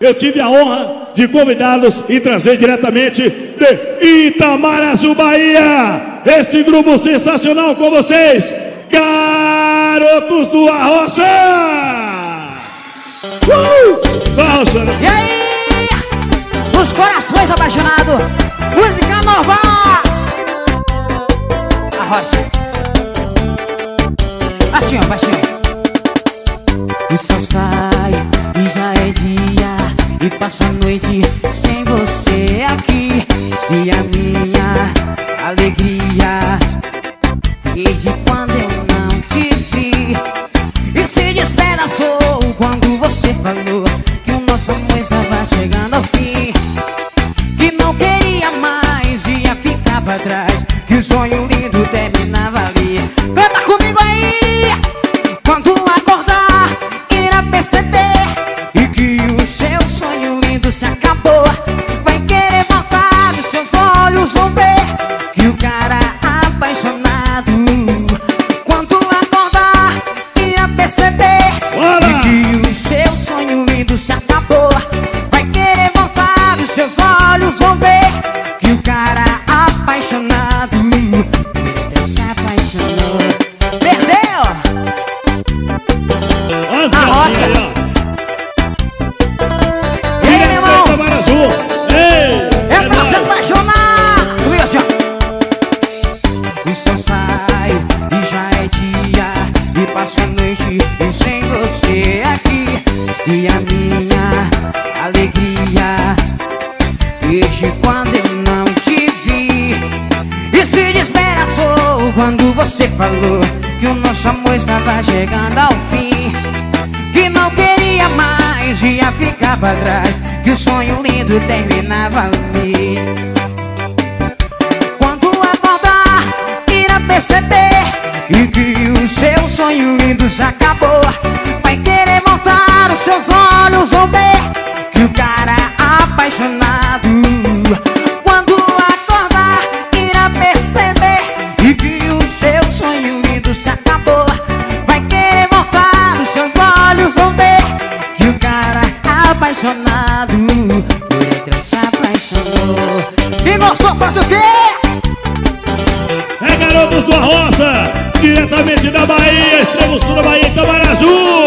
eu tive a honra de convidá-los e trazer diretamente de Itamaraju, Bahia, esse grupo sensacional com vocês, Garotos do Arrocha! Salsa! E aí, os corações apaixonados, música nova, Arrocha. Assim, ó, baixinho. O sol sai e já é dia, e passo a noite sem você aqui. E a minha alegria desde quando eu não te vi, e se despedaçou quando você falou que o nosso amor estava chegando ao fim, que não queria mais, ia ficar pra trás, que o sonho lindo terminava ali. Canta comigo aí! Quando acordar, irá perceber e que o seu sonho lindo se acabou. Vai querer voltar, os seus olhos vão ver que o cara apaixonado. Quando acordar, irá perceber e que o seu sonho lindo se acabou. Vai querer voltar, os seus olhos vão ver que o cara apaixonado se apaixonou. Perdeu! Arrocha! E aí, meu irmão? É pra se apaixonar! Comigo assim, ó. O sol sai e já é dia, e passo a noite sem você aqui. E a minha alegria desde quando eu não te vi, e se despedaçou quando você falou que o nosso amor estava chegando ao fim, que não queria mais, ia ficar pra trás, que o sonho lindo terminava ali. Quando acordar, irá perceber e que o seu sonho lindo já acabou. Vai querer voltar, os seus olhos vão ver que o cara apaixonado. Quando acordar, irá perceber e que o seu sonho lindo se acabou. Vai querer voltar, os seus olhos vão ver que o cara apaixonado por outra se apaixonou. E gostou, faz o quê? É Garotos do Arrocha, diretamente da Bahia, extremo sul da Bahia, Itamaraju.